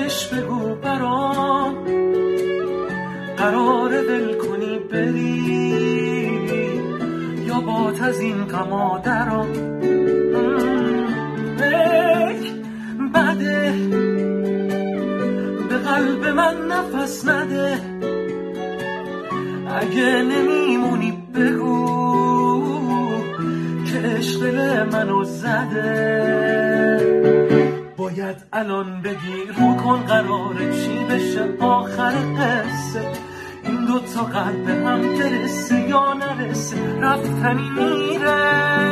راستش بگو برام، قرار دل کنی بری یا بات از این غما درام. بده به قلب من نفس نده، اگه نمیمونی بگو که عشق دل منو زده. باید الان بگی رو کن قراره چی بشه آخر قصه، این دوتا قلب هم برسه یا نرسه رفتنی میره.